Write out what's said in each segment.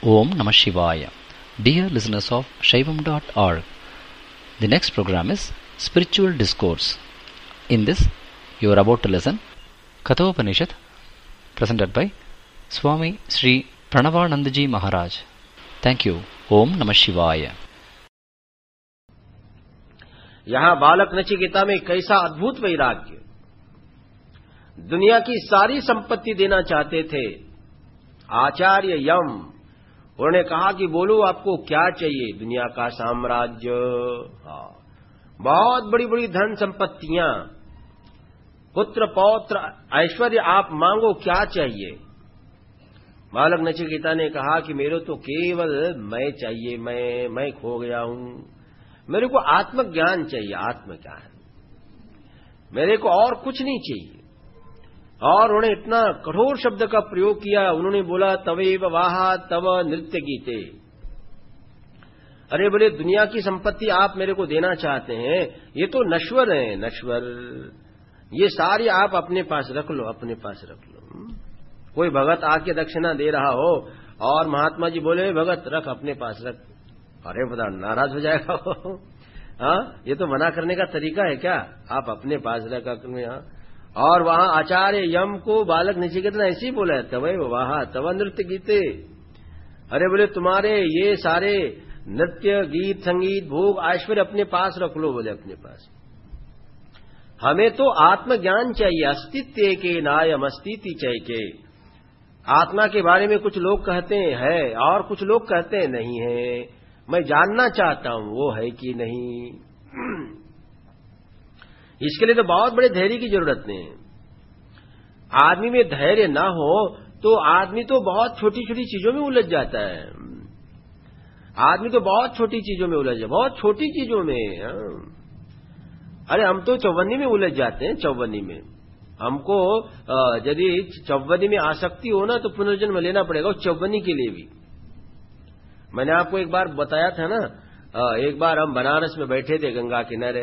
Om Namah Shivaya. Dear listeners of Shaivam.org, the next program is Spiritual Discourse. In this, you are about to listen Kathopanishad, presented by Swami Sri Pranavanandaji Maharaj. Thank you. Om Namah Shivaya. यहाँ बालक नचिकेता में कैसा अद्भुत वैराग्य, दुनिया की सारी संपत्ति देना चाहते थे। आचार्य यम उन्होंने कहा कि बोलो आपको क्या चाहिए? दुनिया का साम्राज्य, बहुत बड़ी बड़ी धन संपत्तियां, पुत्र पौत्र ऐश्वर्य, आप मांगो क्या चाहिए? बालक नचिकेता ने कहा कि मेरे तो केवल मैं चाहिए, मैं खो गया हूं, मेरे को आत्मज्ञान चाहिए। आत्म क्या है? मेरे को और कुछ नहीं चाहिए। और उन्होंने इतना कठोर शब्द का प्रयोग किया, उन्होंने बोला तवेव वाहा तव नृत्य गीते। अरे बोले, दुनिया की संपत्ति आप मेरे को देना चाहते हैं, ये तो नश्वर है, नश्वर, ये सारी आप अपने पास रख लो, अपने पास रख लो। कोई भगत आके दक्षिणा दे रहा हो और महात्मा जी बोले भगत रख, अपने पास रख, अरे बता नाराज हो जाएगा वो। हाँ, ये तो मना करने का तरीका है क्या? आप अपने पास रख अपने। और वहां आचार्य यम को बालक नचिकेता ने ऐसे ही बोला है, तवे वाहा तव नृत्य गीते। अरे बोले, तुम्हारे ये सारे नृत्य गीत संगीत भोग ऐश्वर्य अपने पास रख लो, बोले अपने पास। हमें तो आत्मज्ञान चाहिए। अस्तित्व के नायम अस्तिति चय के। आत्मा के बारे में कुछ लोग कहते हैं है और कुछ लोग कहते हैं नहीं है। मैं जानना चाहता हूं वो है कि नहीं। इसके लिए तो बहुत बड़े धैर्य की जरूरत है। आदमी में धैर्य ना हो तो आदमी तो बहुत छोटी छोटी चीजों में उलझ जाता है। आदमी तो बहुत छोटी चीजों में उलझ जाए, बहुत छोटी चीजों में। अरे हम तो चौवन्नी में उलझ जाते हैं। चौवन्नी में हमको यदि चौवन्नी में आसक्ति हो ना तो पुनर्जन्म लेना पड़ेगा उस चौवन्नी के लिए भी। मैंने आपको एक बार बताया था ना, एक बार हम बनारस में बैठे थे गंगा किनारे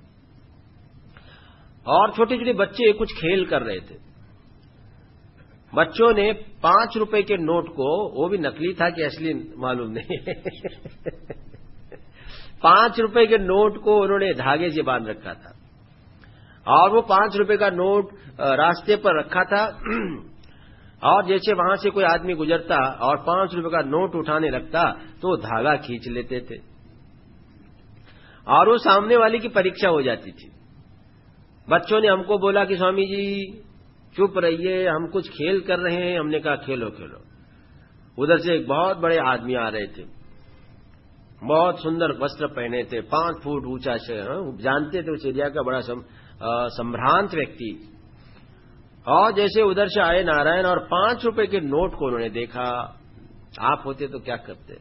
और छोटे छोटे बच्चे कुछ खेल कर रहे थे। बच्चों ने 5 रुपए के नोट को, वो भी नकली था कि असली मालूम नहीं 5 रुपए के नोट को उन्होंने धागे से बांध रखा था और वो 5 रुपए का नोट रास्ते पर रखा था। और जैसे वहां से कोई आदमी गुजरता और 5 रुपए का नोट उठाने लगता तो धागा खींच लेते थे और वो सामने वाले की परीक्षा हो जाती थी। बच्चों ने हमको बोला कि स्वामी जी चुप रहिए, हम कुछ खेल कर रहे हैं। हमने कहा खेलो खेलो। उधर से एक बहुत बड़े आदमी आ रहे थे, बहुत सुंदर वस्त्र पहने थे, 5 फुट ऊंचा से, जानते थे उस एरिया का बड़ा संभ्रांत व्यक्ति। और जैसे उधर से आए नारायण और 5 रुपए के नोट को उन्होंने देखा। आप होते तो क्या करते?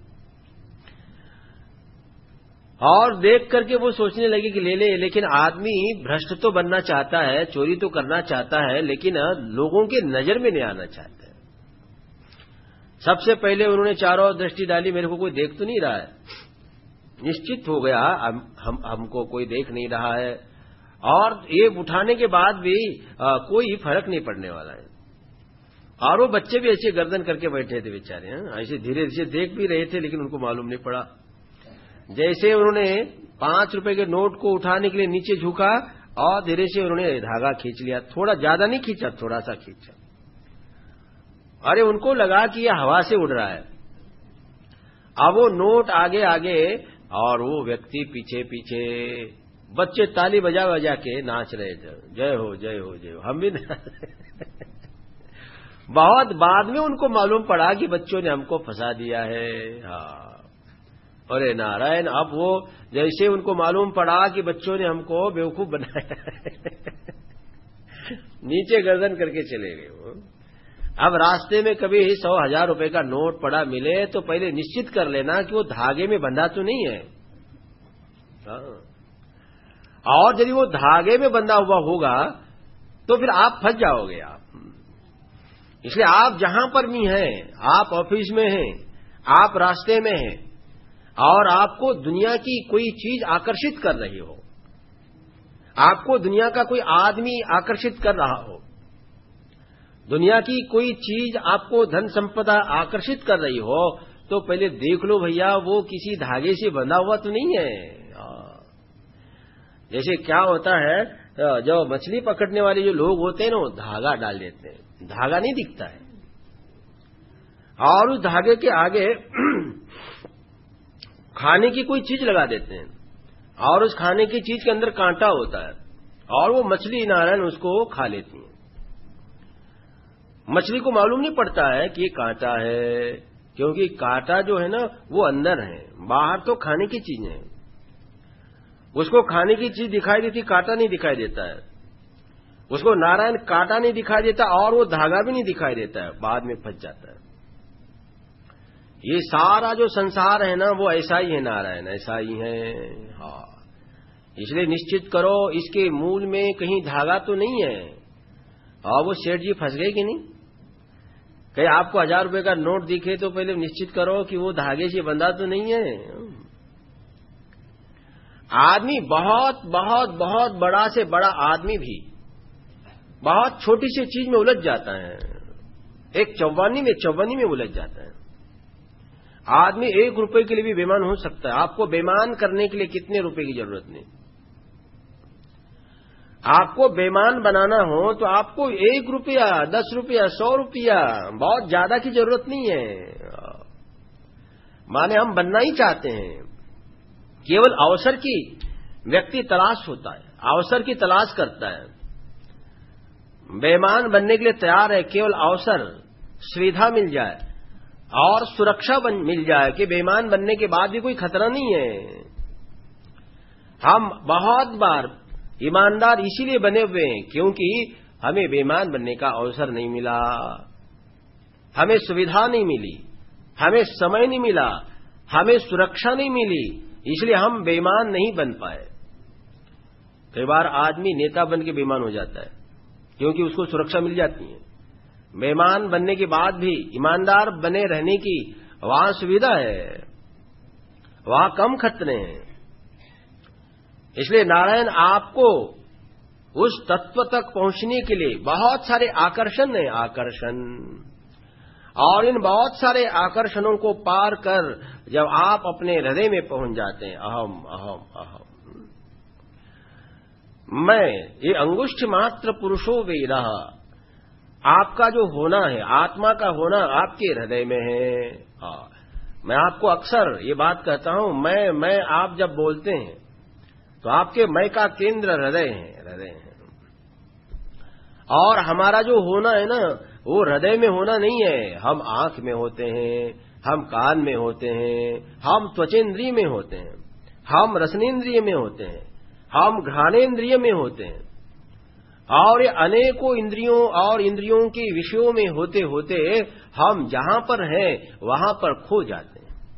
और देख करके वो सोचने लगे कि ले ले। लेकिन आदमी भ्रष्ट तो बनना चाहता है, चोरी तो करना चाहता है, लेकिन लोगों के नजर में नहीं आना चाहता है। सबसे पहले उन्होंने चारों ओर दृष्टि डाली, मेरे को कोई देख तो नहीं रहा है। निश्चित हो गया हमको कोई देख नहीं रहा है और ये उठाने के बाद भी कोई फर्क नहीं पड़ने वाला है। और वो बच्चे भी ऐसे गर्दन करके बैठे थे बेचारे, ऐसे धीरे धीरे देख भी रहे थे लेकिन उनको मालूम नहीं पड़ा। जैसे उन्होंने 5 रुपए के नोट को उठाने के लिए नीचे झुका और धीरे से उन्होंने धागा खींच लिया। थोड़ा ज्यादा नहीं खींचा, थोड़ा सा खींचा। अरे उनको लगा कि यह हवा से उड़ रहा है। अब वो नोट आगे आगे और वो व्यक्ति पीछे पीछे। बच्चे ताली बजा बजा के नाच रहे थे, जय हो जय हो जय हो। हम भी बहुत बाद में उनको मालूम पड़ा कि बच्चों ने हमको फंसा दिया है। हाँ, अरे नारायण, अब वो जैसे उनको मालूम पड़ा कि बच्चों ने हमको बेवकूफ बनाया नीचे गर्दन करके चले गए वो। अब रास्ते में कभी 100,000 रुपए का नोट पड़ा मिले तो पहले निश्चित कर लेना कि वो धागे में बंधा तो नहीं है। और यदि वो धागे में बंधा हुआ होगा तो फिर आप फंस जाओगे। आप इसलिए आप जहां पर भी हैं, आप ऑफिस में हैं, आप रास्ते में हैं और आपको दुनिया की कोई चीज आकर्षित कर रही हो, आपको दुनिया का कोई आदमी आकर्षित कर रहा हो, दुनिया की कोई चीज आपको धन संपदा आकर्षित कर रही हो तो पहले देख लो भैया वो किसी धागे से बंधा हुआ तो नहीं है। जैसे क्या होता है, जो मछली पकड़ने वाले जो लोग होते हैं ना, वो धागा डाल देते हैं, धागा नहीं दिखता है, और उस धागे के आगे खाने की कोई चीज लगा देते हैं, और उस खाने की चीज के अंदर कांटा होता है, और वो मछली नारायण उसको खा लेती है। मछली को मालूम नहीं पड़ता है कि ये कांटा है, क्योंकि कांटा जो है ना वो अंदर है, बाहर तो खाने की चीज है। उसको खाने की चीज दिखाई देती, कांटा नहीं दिखाई देता है। उसको नारायण कांटा नहीं दिखाई देता और वो धागा भी नहीं दिखाई देता है, बाद में फंस जाता है। ये सारा जो संसार है ना वो ऐसा ही है नारायण, ऐसा ही है। हाँ, इसलिए निश्चित करो इसके मूल में कहीं धागा तो नहीं है। और वो सेठ जी फंस गए कि नहीं? कहीं आपको 1000 रुपए का नोट दिखे तो पहले निश्चित करो कि वो धागे से बंधा तो नहीं है। आदमी बहुत बहुत बहुत बड़ा से बड़ा आदमी भी बहुत छोटी सी चीज में उलझ जाता है, एक चौवानी में उलझ जाता है। आदमी 1 रुपए के लिए भी बेईमान हो सकता है। आपको बेईमान करने के लिए कितने रुपए की जरूरत नहीं। आपको बेईमान बनाना हो तो आपको 1 रुपया, 10 रुपया, 100 रुपया, बहुत ज्यादा की जरूरत नहीं है। माने हम बनना ही चाहते हैं, केवल अवसर की व्यक्ति तलाश होता है, अवसर की तलाश करता है। बेईमान बनने के लिए तैयार है, केवल अवसर, सुविधा मिल जाए और सुरक्षा मिल जाए कि बेईमान बनने के बाद भी कोई खतरा नहीं है। हम बहुत बार ईमानदार इसीलिए बने हुए हैं क्योंकि हमें बेईमान बनने का अवसर नहीं मिला, हमें सुविधा नहीं मिली, हमें समय नहीं मिला, हमें सुरक्षा नहीं मिली, इसलिए हम बेईमान नहीं बन पाए। कई बार आदमी नेता बन के बेईमान हो जाता है क्योंकि उसको सुरक्षा मिल जाती है। बेईमान बनने के बाद भी ईमानदार बने रहने की वहां सुविधा है, वहां कम खतरे हैं। इसलिए नारायण आपको उस तत्व तक पहुंचने के लिए बहुत सारे आकर्षण हैं, आकर्षण, और इन बहुत सारे आकर्षणों को पार कर जब आप अपने हृदय में पहुंच जाते हैं, अहम अहम अहम, मैं ये अंगुष्ठ मात्र पुरुषो वेदः, आपका जो होना है, आत्मा का होना आपके हृदय में है। मैं आपको अक्सर ये बात कहता हूं, मैं आप जब बोलते हैं तो आपके मैं का केंद्र हृदय है, हृदय है। और हमारा जो होना है ना वो हृदय में होना नहीं है। हम आंख में होते हैं, हम कान में होते हैं, हम त्वचेंद्रिय में होते हैं, हम रसनेन्द्रिय में होते हैं, हम घ्राणेन्द्रिय में होते हैं, और ये अनेकों इंद्रियों और इंद्रियों के विषयों में होते होते हम जहां पर हैं वहां पर खो जाते हैं।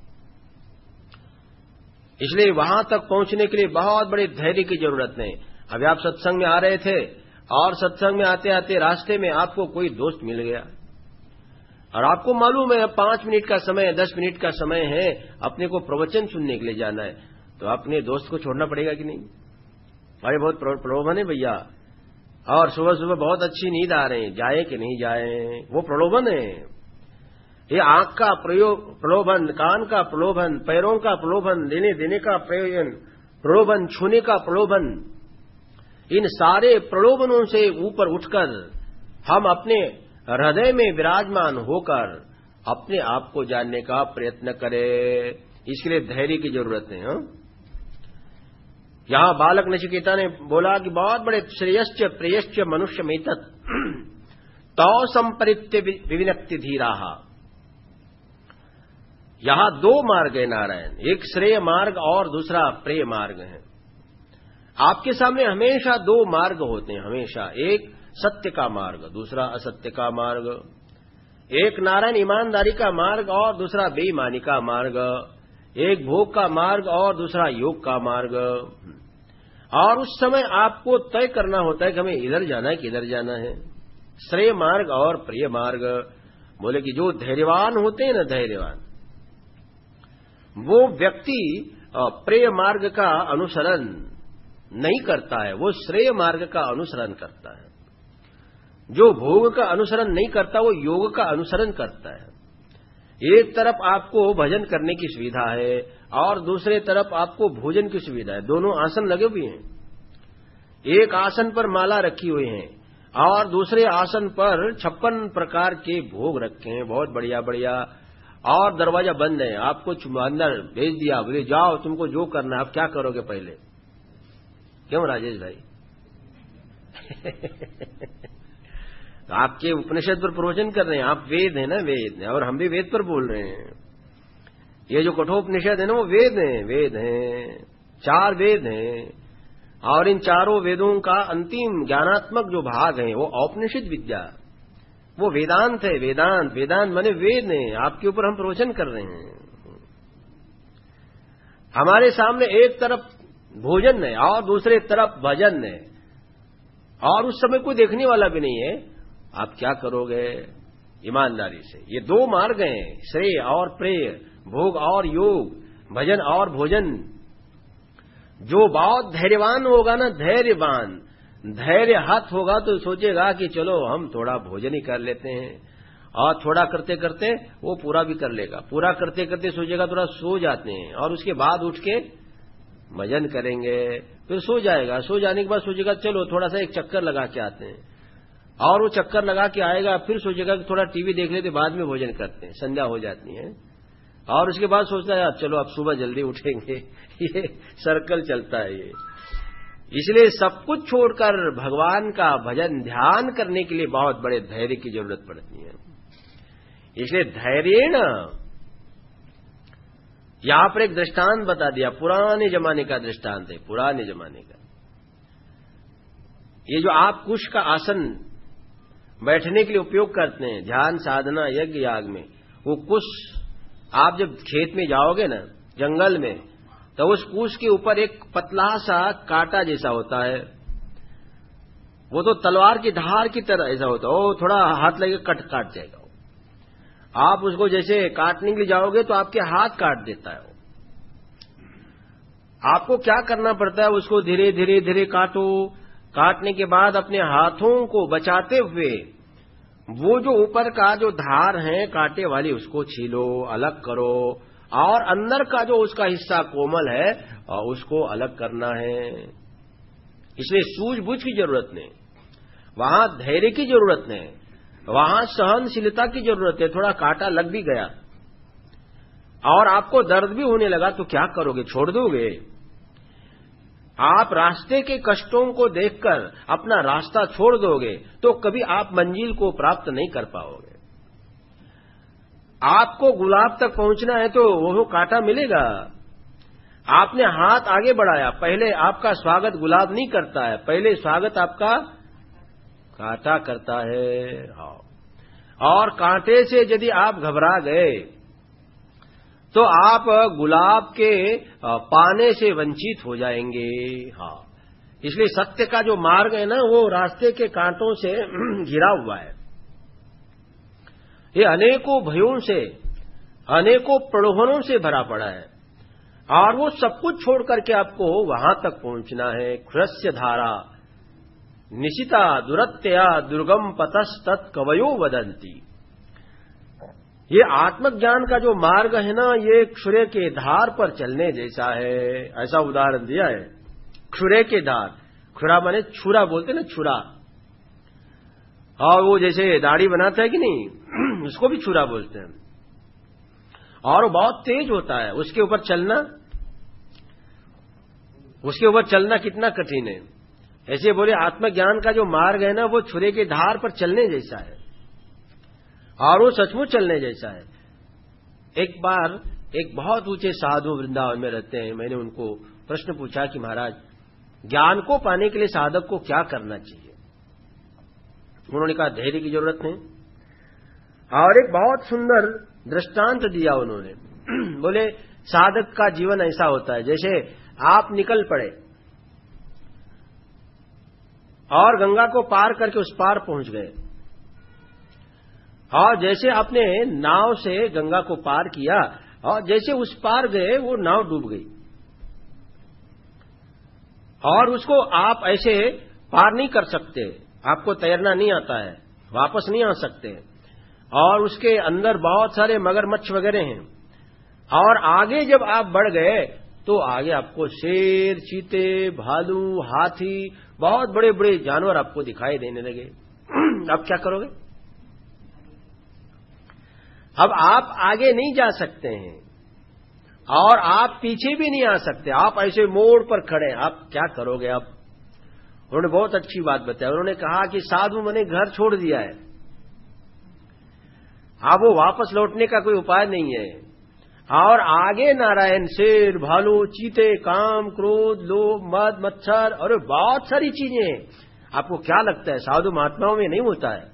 इसलिए वहां तक पहुंचने के लिए बहुत बड़े धैर्य की जरूरत है। अभी आप सत्संग में आ रहे थे और सत्संग में आते आते रास्ते में आपको कोई दोस्त मिल गया और आपको मालूम है 5 मिनट का समय, 10 मिनट का समय है, अपने को प्रवचन सुनने के लिए जाना है, तो अपने दोस्त को छोड़ना पड़ेगा कि नहीं? अरे बहुत प्रलोभन है भैया, और सुबह सुबह बहुत अच्छी नींद आ रही है, जाए कि नहीं जाए, वो प्रलोभन है। ये आंख का प्रलोभन, कान का प्रलोभन, पैरों का प्रलोभन, लेने देने का प्रलोभन, छूने का प्रलोभन, इन सारे प्रलोभनों से ऊपर उठकर हम अपने हृदय में विराजमान होकर अपने आप को जानने का प्रयत्न करें। इसके लिए धैर्य की जरूरत है। यहां बालक नचिकेता ने बोला कि बहुत बड़े श्रेयश्च प्रेयश्च मनुष्य में तत् तौ संपरित्य विविनक्ति धीराः। यहां 2 मार्ग है नारायण, एक श्रेय मार्ग और दूसरा प्रेय मार्ग है। आपके सामने हमेशा 2 मार्ग होते हैं, हमेशा, एक सत्य का मार्ग, दूसरा असत्य का मार्ग, एक नारायण ईमानदारी का मार्ग और दूसरा बेईमानी का मार्ग, एक भोग का मार्ग और दूसरा योग का मार्ग। और उस समय आपको तय करना होता है कि हमें इधर जाना है कि इधर जाना है, श्रेय मार्ग और प्रिय मार्ग। बोले कि जो धैर्यवान होते हैं ना, धैर्यवान, वो व्यक्ति प्रिय मार्ग का अनुसरण नहीं करता है, वो श्रेय मार्ग का अनुसरण करता है। जो भोग का अनुसरण नहीं करता वो योग का अनुसरण करता है। एक तरफ आपको भजन करने की सुविधा है और दूसरे तरफ आपको भोजन की सुविधा है, दोनों आसन लगे हुए हैं। एक आसन पर माला रखी हुई है और दूसरे आसन पर 56 प्रकार के भोग रखे हैं, बहुत बढ़िया बढ़िया, और दरवाजा बंद है। आपको अंदर भेज दिया, बोले जाओ तुमको जो करना है। आप क्या करोगे पहले? क्यों राजेश भाई? आपके उपनिषद पर प्रवचन कर रहे हैं, आप वेद है ना, वेद, और हम भी वेद पर बोल रहे हैं। ये जो कठोपनिषद है ना वो वेद है, वेद है, 4 वेद हैं, और इन चारों वेदों का अंतिम ज्ञानात्मक जो भाग है वो औपनिषद विद्या, वो वेदांत है। वेदांत, वेदांत माने वेद है, आपके ऊपर हम प्रवचन कर रहे हैं। हमारे सामने एक तरफ भोजन है और दूसरे तरफ भजन है, और उस समय कोई देखने वाला भी नहीं है। आप क्या करोगे? ईमानदारी से। ये 2 मार्ग हैं, श्रेय और प्रेय, भोग और योग, भजन और भोजन। जो बहुत धैर्यवान होगा ना, धैर्यवान, धैर्य हाथ होगा तो सोचेगा कि चलो हम थोड़ा भोजन ही कर लेते हैं, और थोड़ा करते करते वो पूरा भी कर लेगा। पूरा करते करते सोचेगा थोड़ा सो जाते हैं, और उसके बाद उठ के भजन करेंगे, फिर सो जाएगा। सो जाने के बाद सोचेगा चलो थोड़ा सा एक चक्कर लगा के आते हैं, और वो चक्कर लगा के आएगा, फिर सोचेगा कि थोड़ा टीवी देख लेते, बाद में भोजन करते हैं। संध्या हो जाती है, और उसके बाद सोचता है चलो अब सुबह जल्दी उठेंगे। ये सर्कल चलता है ये। इसलिए सब कुछ छोड़कर भगवान का भजन ध्यान करने के लिए बहुत बड़े धैर्य की जरूरत पड़ती है। इसलिए धैर्येण, यहां पर एक दृष्टांत बता दिया, पुराने जमाने का दृष्टांत है, पुराने जमाने का। ये जो आप कुश का आसन बैठने के लिए उपयोग करते हैं ध्यान साधना यज्ञ याग में, वो कुश आप जब खेत में जाओगे ना, जंगल में, तो उस कुश के ऊपर एक पतला सा कांटा जैसा होता है, वो तो तलवार की धार की तरह ऐसा होता है, वो थोड़ा हाथ लगे काट जाएगा। आप उसको जैसे काटने के लिए जाओगे तो आपके हाथ काट देता है। आपको क्या करना पड़ता है? उसको धीरे धीरे धीरे काटो। काटने के बाद अपने हाथों को बचाते हुए वो जो ऊपर का जो धार है कांटे वाली, उसको छीलो, अलग करो, और अंदर का जो उसका हिस्सा कोमल है उसको अलग करना है। इसलिए सूझबूझ की जरूरत नहीं, वहां धैर्य की जरूरत नहीं, वहां सहनशीलता की जरूरत है। थोड़ा कांटा लग भी गया और आपको दर्द भी होने लगा तो क्या करोगे? छोड़ दोगे? आप रास्ते के कष्टों को देखकर अपना रास्ता छोड़ दोगे तो कभी आप मंजिल को प्राप्त नहीं कर पाओगे। आपको गुलाब तक पहुंचना है तो वो कांटा मिलेगा। आपने हाथ आगे बढ़ाया, पहले आपका स्वागत गुलाब नहीं करता है, पहले स्वागत आपका कांटा करता है। और कांटे से यदि आप घबरा गए तो आप गुलाब के पाने से वंचित हो जाएंगे। हाँ, इसलिए सत्य का जो मार्ग है ना, वो रास्ते के कांटों से घिरा हुआ है। ये अनेकों भयों से, अनेकों प्रलोभनों से भरा पड़ा है, और वो सब कुछ छोड़ करके आपको वहां तक पहुंचना है। क्षुरस्य धारा निशिता दुरत्यया दुर्गम पतस्तत् कवयो वदन्ति। ये आत्मज्ञान का जो मार्ग है ना, ये क्षुरे के धार पर चलने जैसा है। ऐसा उदाहरण दिया है, क्षुरे के धार। क्षुरा माने छुरा बोलते ना, छुरा। और वो जैसे दाढ़ी बनाता है कि नहीं, उसको भी छुरा बोलते हैं, और वो बहुत तेज होता है। उसके ऊपर चलना कितना कठिन है। ऐसे बोले आत्मज्ञान का जो मार्ग है ना, वो छुरे के धार पर चलने जैसा है, और वो सचमुच चलने जैसा है। एक बार एक बहुत ऊंचे साधु वृंदावन में रहते हैं, मैंने उनको प्रश्न पूछा कि महाराज, ज्ञान को पाने के लिए साधक को क्या करना चाहिए? उन्होंने कहा धैर्य की जरूरत नहीं, और एक बहुत सुंदर दृष्टांत दिया उन्होंने। बोले साधक का जीवन ऐसा होता है, जैसे आप निकल पड़े और गंगा को पार करके उस पार पहुंच गए, और जैसे आपने नाव से गंगा को पार किया और जैसे उस पार गए वो नाव डूब गई, और उसको आप ऐसे पार नहीं कर सकते। आपको तैरना नहीं आता है, वापस नहीं आ सकते, और उसके अंदर बहुत सारे मगरमच्छ वगैरह हैं, और आगे जब आप बढ़ गए तो आगे आपको शेर, चीते, भालू, हाथी, बहुत बड़े बड़े जानवर आपको दिखाई देने लगे। अब क्या करोगे? अब आप आगे नहीं जा सकते हैं और आप पीछे भी नहीं आ सकते, आप ऐसे मोड़ पर खड़े हैं, आप क्या करोगे? अब उन्होंने बहुत अच्छी बात बताई। उन्होंने कहा कि साधु मैंने घर छोड़ दिया है, अब वो वापस लौटने का कोई उपाय नहीं है, और आगे नारायण शेर, भालू, चीते, काम, क्रोध, लोभ, मद, मच्छर और बहुत सारी चीजें हैं। आपको क्या लगता है साधु महात्माओं में नहीं होता है?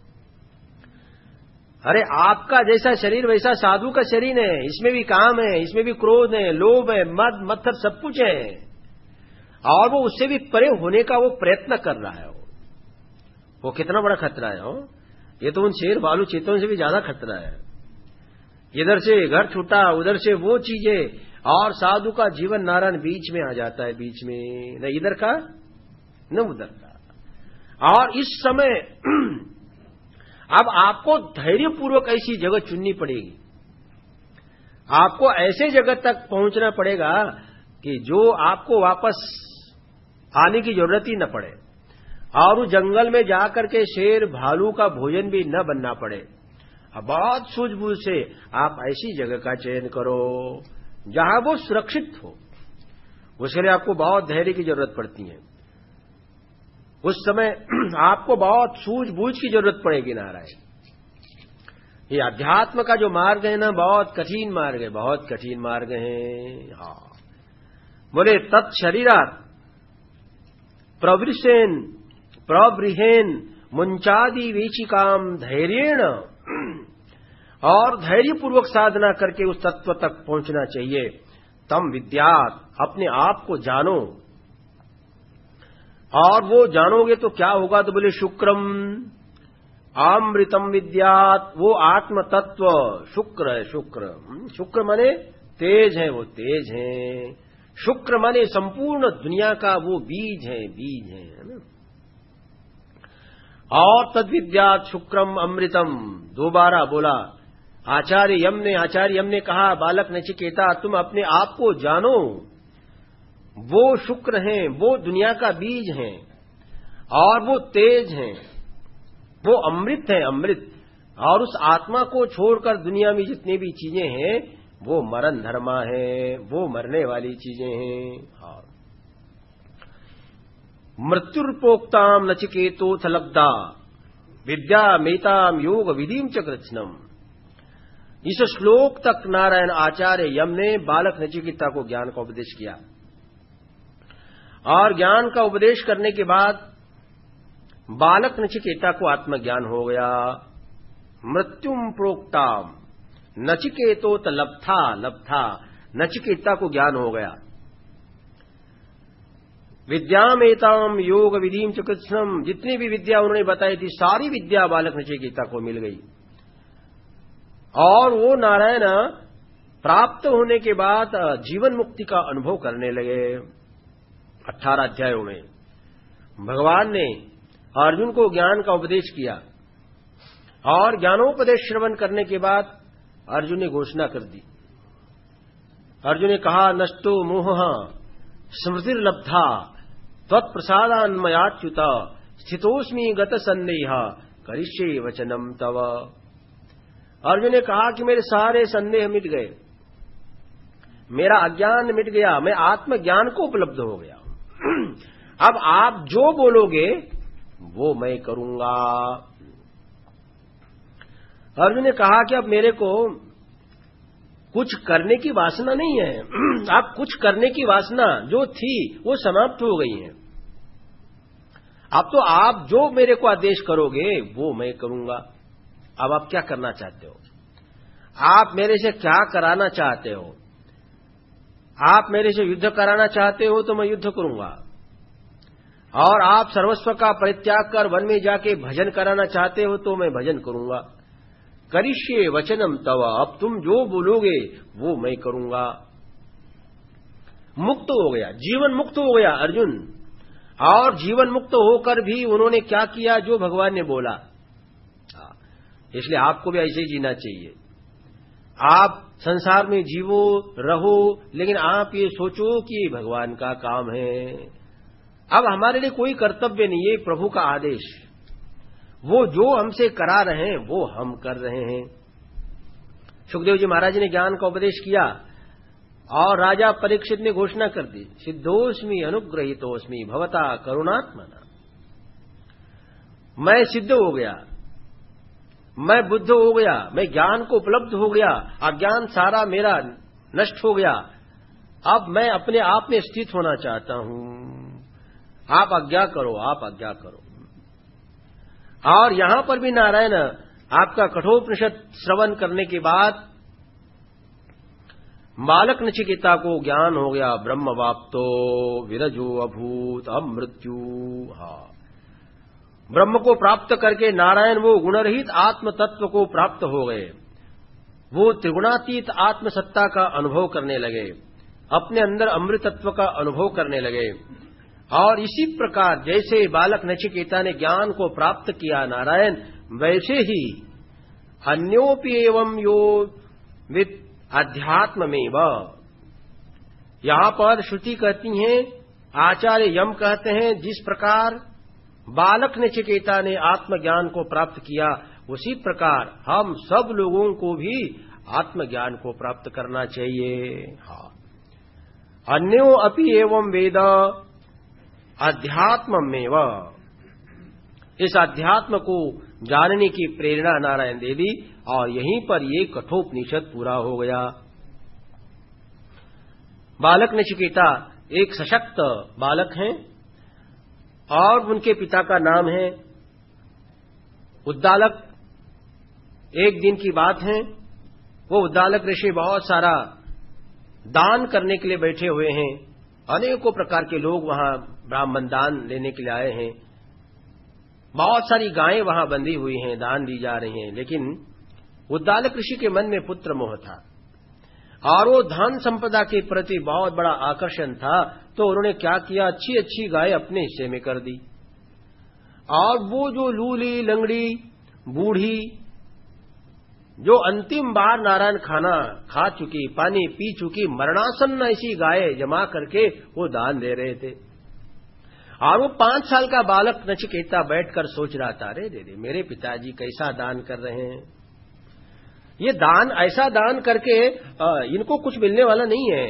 अरे आपका जैसा शरीर वैसा साधु का शरीर है, इसमें भी काम है, इसमें भी क्रोध है, लोभ है, मद, मत्सर सब कुछ है, और वो उससे भी परे होने का वो प्रयत्न कर रहा है। वो कितना बड़ा खतरा है हो? ये तो उन शेर, भालू, चीतों से भी ज्यादा खतरा है। इधर से घर छूटा, उधर से वो चीजें, और साधु का जीवन नारायण बीच में आ जाता है, बीच में न इधर का न उधर का। और इस समय अब आपको धैर्यपूर्वक ऐसी जगह चुननी पड़ेगी, आपको ऐसे जगह तक पहुंचना पड़ेगा कि जो आपको वापस आने की जरूरत ही न पड़े, और उस जंगल में जाकर के शेर, भालू का भोजन भी न बनना पड़े। अब बहुत सूझबूझ से आप ऐसी जगह का चयन करो जहां वो सुरक्षित हो। उसके लिए आपको बहुत धैर्य की जरूरत पड़ती है। उस समय आपको बहुत सूझबूझ की जरूरत पड़ेगी नारायण। ये अध्यात्म का जो मार्ग है ना, बहुत कठिन मार्ग है, बहुत कठिन मार्ग है। हाँ, बोले तत्शरीरात प्रवृषेन प्रबृहेन मुंचादि वेचिकाम धैर्येण, और धैर्यपूर्वक साधना करके उस तत्व तक पहुंचना चाहिए। तम विद्यात, अपने आप को जानो, और वो जानोगे तो क्या होगा? तो बोले शुक्रम अमृतम विद्यात, वो आत्म तत्व शुक्र है। शुक्र, शुक्र माने तेज है, वो तेज है। शुक्र माने संपूर्ण दुनिया का वो बीज है, बीज है ना। और तद विद्यात शुक्रम अमृतम, दोबारा बोला आचार्य यम ने कहा, बालक नचिकेता तुम अपने आप को जानो, वो शुक्र हैं, वो दुनिया का बीज हैं, और वो तेज हैं, वो अमृत है, अमृत। और उस आत्मा को छोड़कर दुनिया में जितनी भी चीजें हैं वो मरण धर्मा है, वो मरने वाली चीजें हैं। मृत्युर्पोक्ताम नचिकेतोथ लब्धा विद्या मेताम योग विधिम च कृत्स्नम। इस श्लोक तक नारायण आचार्य यम ने बालक नचिकेता को ज्ञान का उपदेश किया, और ज्ञान का उपदेश करने के बाद बालक नचिकेता को आत्मज्ञान हो गया। मृत्युम प्रोक्ताम नचिकेतोत लब्धा, लब्धा नचिकेता को ज्ञान हो गया। विद्यामेताम योग विधिम च कृत्स्नम, जितनी भी विद्या उन्होंने बताई थी सारी विद्या बालक नचिकेता को मिल गई, और वो नारायण प्राप्त होने के बाद जीवन मुक्ति का अनुभव करने लगे। 18 अध्यायों में भगवान ने अर्जुन को ज्ञान का उपदेश किया, और ज्ञानोपदेश श्रवण करने के बाद अर्जुन ने घोषणा कर दी। अर्जुन ने कहा, नष्टो मोह स्मृतिर्लब्धा त्वत्प्रसादान्मयाच्युत स्थितोस्मि गत संदेह करिष्ये वचनम तव। अर्जुन ने कहा कि मेरे सारे संदेह मिट गए, मेरा अज्ञान मिट गया, मैं आत्मज्ञान को उपलब्ध हो गया। अब आप जो बोलोगे वो मैं करूंगा। अर्जुन ने कहा कि अब मेरे को कुछ करने की वासना नहीं है। अब कुछ करने की वासना जो थी वो समाप्त हो गई है। अब तो आप जो मेरे को आदेश करोगे वो मैं करूंगा। अब आप क्या करना चाहते हो? आप मेरे से क्या कराना चाहते हो? आप मेरे से युद्ध कराना चाहते हो तो मैं युद्ध करूंगा, और आप सर्वस्व का परित्याग कर वन में जाके भजन कराना चाहते हो तो मैं भजन करूंगा। करिष्ये वचनम तव, अब तुम जो बोलोगे वो मैं करूंगा। मुक्त हो गया, जीवन मुक्त हो गया अर्जुन। और जीवन मुक्त होकर भी उन्होंने क्या किया? जो भगवान ने बोला। इसलिए आपको भी ऐसे ही जीना चाहिए। आप संसार में जीवो रहो, लेकिन आप ये सोचो कि ये भगवान का काम है। अब हमारे लिए कोई कर्तव्य नहीं, ये प्रभु का आदेश। वो जो हमसे करा रहे हैं वो हम कर रहे हैं। सुखदेव जी महाराज ने ज्ञान का उपदेश किया और राजा परीक्षित ने घोषणा कर दी, सिद्धोस्मि अनुग्रहितोस्मि भवता करुणात्मना। मैं सिद्ध हो गया, मैं बुद्ध हो गया, मैं ज्ञान को उपलब्ध हो गया, अज्ञान सारा मेरा नष्ट हो गया। अब मैं अपने आप में स्थित होना चाहता हूं, आप आज्ञा करो, आप आज्ञा करो। और यहां पर भी नारायण आपका कठोपनिषद श्रवण करने के बाद बालक नचिकेता को ज्ञान हो गया, ब्रह्मवाप्तो विरजो अभूत अमृत्यु। ब्रह्म को प्राप्त करके नारायण वो गुणरहित आत्म तत्व को प्राप्त हो गए। वो त्रिगुणातीत आत्म सत्ता का अनुभव करने लगे, अपने अंदर अमृत तत्व का अनुभव करने लगे। और इसी प्रकार जैसे बालक नचिकेता ने ज्ञान को प्राप्त किया नारायण, वैसे ही अन्योपि एवं यो विद अध्यात्ममेव। यहां पर श्रुति कहती है, आचार्य यम कहते हैं, जिस प्रकार बालक नचिकेता ने आत्मज्ञान को प्राप्त किया, उसी प्रकार हम सब लोगों को भी आत्मज्ञान को प्राप्त करना चाहिए। अन्यो अपि एवं वेद अध्यात्ममेव। इस अध्यात्म को जानने की प्रेरणा नारायण दे दी और यहीं पर ये कठोपनिषद पूरा हो गया। बालक नचिकेता एक सशक्त बालक हैं और उनके पिता का नाम है उद्दालक। एक दिन की बात है, वो उद्दालक ऋषि बहुत सारा दान करने के लिए बैठे हुए हैं। अनेकों प्रकार के लोग वहां ब्राह्मण दान लेने के लिए आए हैं। बहुत सारी गायें वहां बंधी हुई हैं, दान दी जा रही हैं। लेकिन उद्दालक ऋषि के मन में पुत्र मोह था और वो धन संपदा के प्रति बहुत बड़ा आकर्षण था। तो उन्होंने क्या किया, अच्छी अच्छी गाय अपने हिस्से में कर दी। और वो जो लूली लंगड़ी बूढ़ी, जो अंतिम बार नारायण खाना खा चुकी, पानी पी चुकी, मरणासन्न ऐसी गाय जमा करके वो दान दे रहे थे। और वो 5 साल का बालक नचिकेता बैठकर सोच रहा था, अरे दे मेरे पिताजी कैसा दान कर रहे हैं। ये दान, ऐसा दान करके इनको कुछ मिलने वाला नहीं है।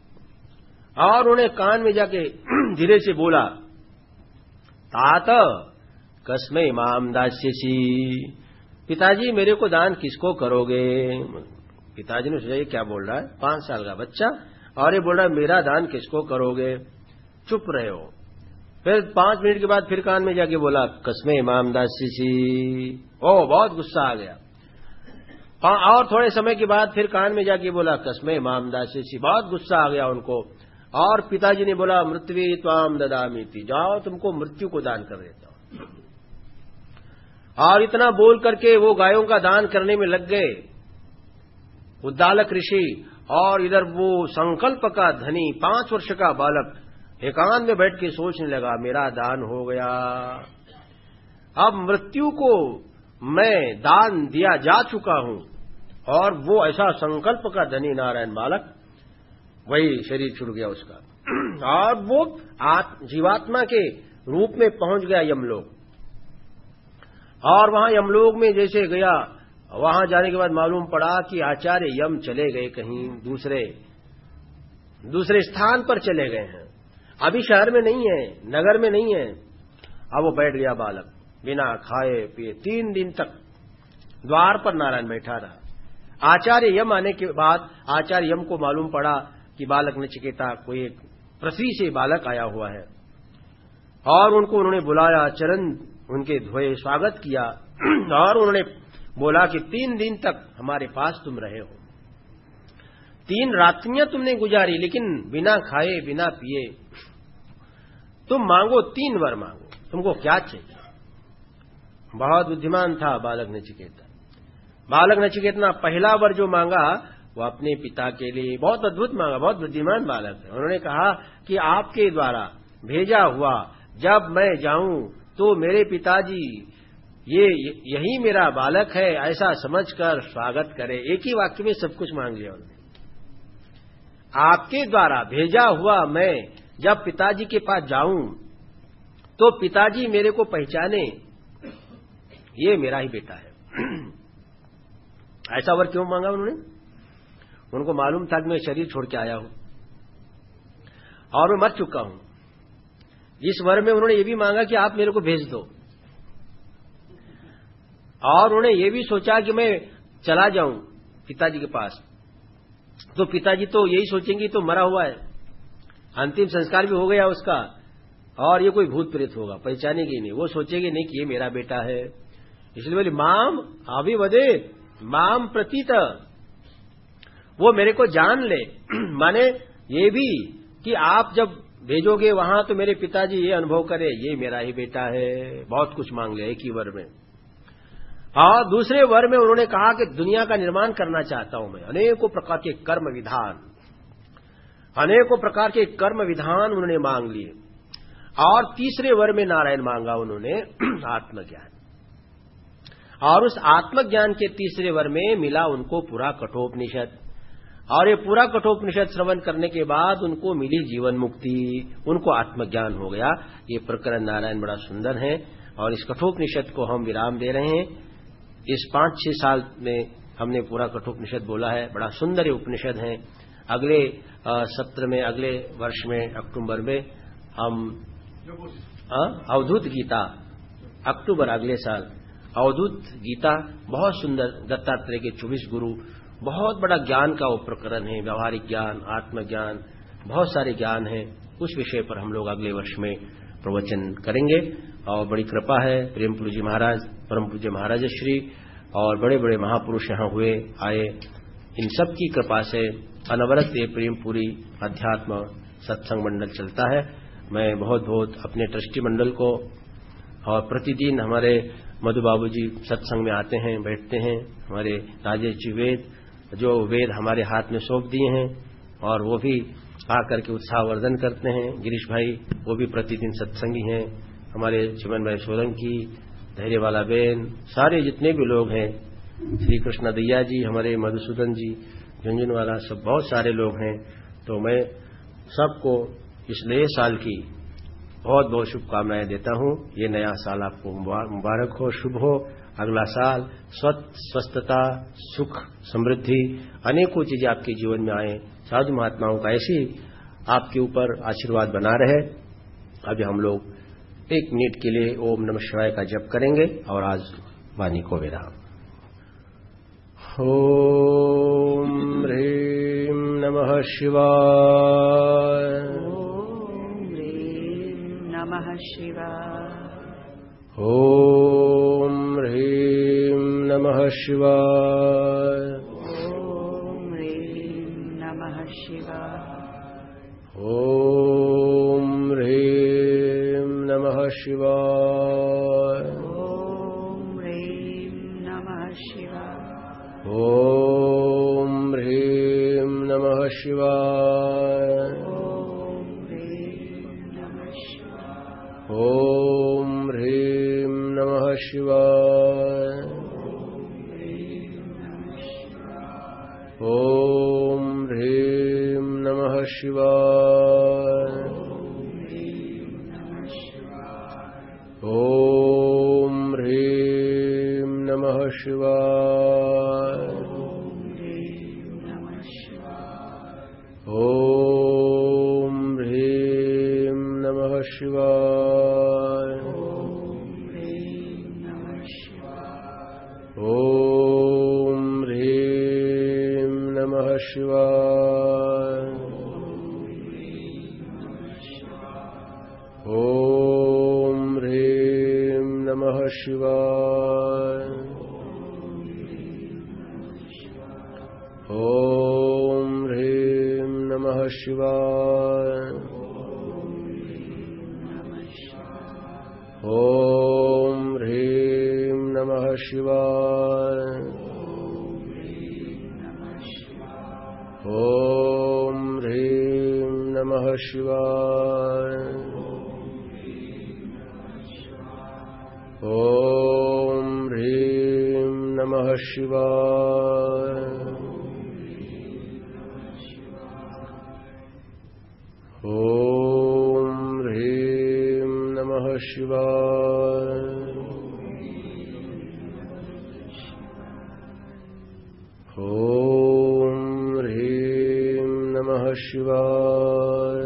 और उन्हें कान में जाके धीरे से बोला, तात कस्मै माम दास्यसि। पिताजी मेरे को दान किसको करोगे? पिताजी ने सोचा ये क्या बोल रहा है, 5 साल का बच्चा और ये बोल रहा है मेरा दान किसको करोगे। चुप रहे हो। फिर 5 मिनट के बाद फिर कान में जाके बोला, कस्मै माम दास्यसि। ओ, बहुत गुस्सा आ गया। और थोड़े समय के बाद फिर कान में जाके बोला, कस्मै माम दास्यसि। बहुत गुस्सा आ गया उनको। और पिताजी ने बोला, मृत्यु त्वाम ददामीति, जाओ तुमको मृत्यु को दान कर देता हूं। और इतना बोल करके वो गायों का दान करने में लग गए उद्दालक ऋषि। और इधर वो संकल्प का धनी 5 वर्ष का बालक एकांत में बैठ के सोचने लगा, मेरा दान हो गया, अब मृत्यु को मैं दान दिया जा चुका हूं। और वो ऐसा संकल्प का धनी नारायण बालक, वही शरीर छूट गया उसका। और वो जीवात्मा के रूप में पहुंच गया यमलोक। और वहां यमलोक में जैसे गया, वहां जाने के बाद मालूम पड़ा कि आचार्य यम चले गए कहीं दूसरे स्थान पर चले गए हैं। अभी शहर में नहीं है, नगर में नहीं है। अब वो बैठ गया बालक, बिना खाए पिए 3 दिन तक द्वार पर नारायण बैठा रहा। आचार्य यम आने के बाद आचार्य यम को मालूम पड़ा कि बालक नचिकेता कोई एक पृथ्वी से बालक आया हुआ है। और उन्होंने बुलाया, चरण उनके धोए, स्वागत किया। और उन्होंने बोला कि 3 दिन तक हमारे पास तुम रहे हो, 3 रात्रियां तुमने गुजारी, लेकिन बिना खाए बिना पिए। तुम मांगो, 3 वर मांगो, तुमको क्या चाहिए। बहुत बुद्धिमान था बालक नचिकेता। बालक नचिकेता पहला वर जो मांगा वो अपने पिता के लिए, बहुत अद्भुत मांगा, बहुत बुद्धिमान बालक है। उन्होंने कहा कि आपके द्वारा भेजा हुआ जब मैं जाऊं तो मेरे पिताजी यही मेरा बालक है ऐसा समझकर स्वागत करे। एक ही वाक्य में सब कुछ मांग लिया उन्होंने। आपके द्वारा भेजा हुआ मैं जब पिताजी के पास जाऊं तो पिताजी मेरे को पहचाने, ये मेरा ही बेटा है। ऐसा वर क्यों मांगा उन्होंने? उनको मालूम था कि मैं शरीर छोड़ के आया हूं और मैं मर चुका हूं। इस वर में उन्होंने ये भी मांगा कि आप मेरे को भेज दो, और उन्होंने ये भी सोचा कि मैं चला जाऊं पिताजी के पास, तो पिताजी तो यही सोचेंगे तो मरा हुआ है, अंतिम संस्कार भी हो गया उसका, और ये कोई भूत प्रेत होगा, पहचानेगी नहीं, वो सोचेंगे नहीं कि ये मेरा बेटा है। इसलिए बोले माम अभिवदे माम प्रतीत, वो मेरे को जान ले। माने ये भी कि आप जब भेजोगे वहां तो मेरे पिताजी ये अनुभव करे ये मेरा ही बेटा है। बहुत कुछ मांग लिया एक ही वर में। और दूसरे वर में उन्होंने कहा कि दुनिया का निर्माण करना चाहता हूं मैं, अनेकों प्रकार के कर्म विधान, अनेकों प्रकार के कर्म विधान उन्होंने मांग लिए। और तीसरे वर में नारायण मांगा उन्होंने आत्मज्ञान, और उस आत्मज्ञान के तीसरे वर में मिला उनको पूरा कठोपनिषद, और ये पूरा कठोपनिषद श्रवण करने के बाद उनको मिली जीवन मुक्ति, उनको आत्मज्ञान हो गया। ये प्रकरण नारायण बड़ा सुंदर है, और इस कठोपनिषद को हम विराम दे रहे हैं। इस 5-6 साल में हमने पूरा कठोपनिषद बोला है, बड़ा सुंदर उपनिषद है। अगले सत्र में, अगले वर्ष में अक्टूबर में हम अवधूत गीता, अक्टूबर अगले साल अवधूत गीता, बहुत सुंदर, दत्तात्रेय के 24 गुरु, बहुत बड़ा ज्ञान का वो प्रकरण है, व्यवहारिक ज्ञान, आत्मज्ञान, बहुत सारे ज्ञान हैं। उस विषय पर हम लोग अगले वर्ष में प्रवचन करेंगे। और बड़ी कृपा है प्रेमपुरी जी महाराज, परम पूज्य महाराज श्री और बड़े बड़े महापुरुष यहाँ हुए आए, इन सब की कृपा से अनवरत ये प्रेमपुरी अध्यात्म सत्संग मंडल चलता है। मैं बहुत बहुत अपने ट्रस्टी मंडल को, और प्रतिदिन हमारे मधु बाबू जी सत्संग में आते हैं, बैठते हैं, हमारे राजेश जी वेद, जो वेद हमारे हाथ में सौंप दिए हैं, और वो भी आकर के उत्साहवर्धन करते हैं। गिरीश भाई वो भी प्रतिदिन सत्संगी हैं, हमारे चिमन भाई सोलंकी, धैर्यवाला बेन, सारे जितने भी लोग हैं, श्री कृष्ण दैया जी, हमारे मधुसूदन जी, झुंझुनवाला, सब बहुत सारे लोग हैं। तो मैं सबको इस नए साल की बहुत बहुत शुभकामनाएं देता हूं। ये नया साल आपको मुबारक हो, शुभ हो। अगला साल स्वस्थता, सुख, समृद्धि, अनेकों चीजें आपके जीवन में आए। साधु महात्माओं का ऐसी आपके ऊपर आशीर्वाद बना रहे। अभी हम लोग 1 मिनट के लिए ओम नमः शिवाय का जप करेंगे और आज वाणी को विराम। ओम ह्रीं नमः शिवाय। नमः शिवाय। ओम ह्रीं नमः शिवाय। ओम ह्रीं नमः शिवाय। ओम ह्रीं नमः शिवाय। ओम ह्रीं नमः शिवाय। ओम ह्रीं नमः शिवाय। ओम ह्रीं नमः शिवाय। ओम ह्रीं नमः शिवाय। ओम ह्रीं नमः शिवाय। ओम ह्रीं नमः शिवाय। ओम ह्रीं नमः शिवाय। ओम ह्रीं नमः शिवाय। ओम ह्रीं नमः शिवाय। ओम ह्रीं नमः शिवाय। ओम ह्रीं नमः शिवाय। ओम ह्रीं नमः शिवाय। ओम ह्रीं नमः शिवाय। ओम ह्रीं नमः शिवाय।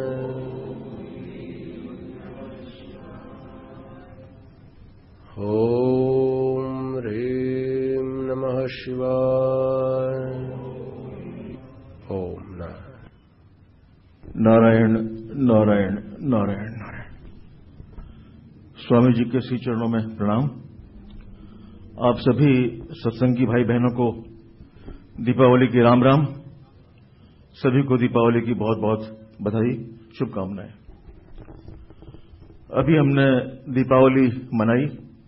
ओम ह्रीं नमः शिवाय। ओम नारायण नारायण नारायण नारायण। स्वामी जी के श्री चरणों में प्रणाम। आप सभी सत्संगी भाई बहनों को दीपावली की राम राम। सभी को दीपावली की बहुत बहुत बधाई, शुभकामनाएं। अभी हमने दीपावली मनाई,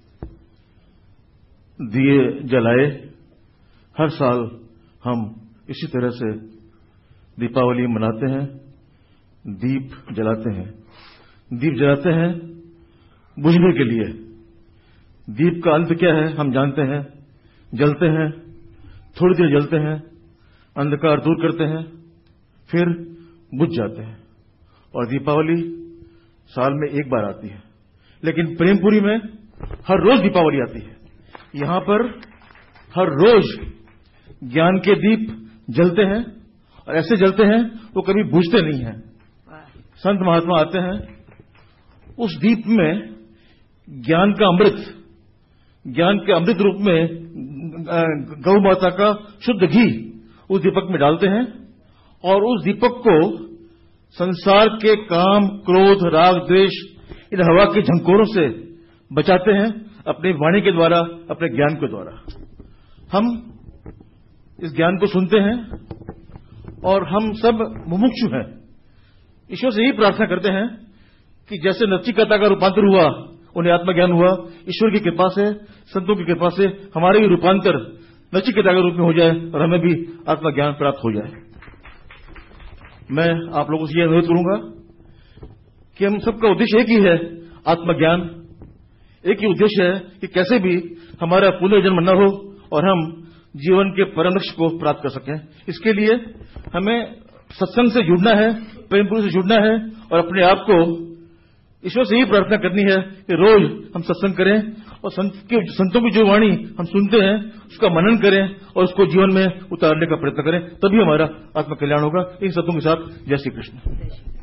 दिए जलाए। हर साल हम इसी तरह से दीपावली मनाते हैं, दीप जलाते हैं। दीप जलाते हैं बुझने के लिए। दीप का अंत क्या है हम जानते हैं। जलते हैं, थोड़ी देर जलते हैं, अंधकार दूर करते हैं, फिर बुझ जाते हैं। और दीपावली साल में एक बार आती है, लेकिन प्रेमपुरी में हर रोज दीपावली आती है। यहां पर हर रोज ज्ञान के दीप जलते हैं, और ऐसे जलते हैं वो कभी बुझते नहीं हैं। संत महात्मा आते हैं, उस दीप में ज्ञान का अमृत, ज्ञान के अमृत रूप में गौ माता का शुद्ध घी उस दीपक में डालते हैं, और उस दीपक को संसार के काम, क्रोध, राग, द्वेष, इन हवा के झंकोरों से बचाते हैं अपनी वाणी के द्वारा, अपने ज्ञान के द्वारा। हम इस ज्ञान को सुनते हैं और हम सब मुमुक्षु हैं। ईश्वर से यही प्रार्थना करते हैं कि जैसे नचिकेता का रूपांतर हुआ, उन्हें आत्मज्ञान हुआ, ईश्वर की कृपा से, संतों की कृपा से हमारे भी रूपांतर नचिकेता के रूप में हो जाए और हमें भी आत्मज्ञान प्राप्त हो जाए। मैं आप लोगों से यह अनुरोध करूंगा कि हम सबका उद्देश्य एक ही है, आत्मज्ञान। एक ही उद्देश्य है कि कैसे भी हमारा पुनर्जन्म न हो और हम जीवन के परम लक्ष्य को प्राप्त कर सकें। इसके लिए हमें सत्संग से जुड़ना है, प्रेमपुरी से जुड़ना है, और अपने आप को ईश्वर से ही प्रार्थना करनी है कि रोज हम सत्संग करें और संतों की जो वाणी हम सुनते हैं उसका मनन करें और उसको जीवन में उतारने का प्रयत्न करें। तभी हमारा आत्म कल्याण होगा। इन सत्यों के साथ जय श्री कृष्ण।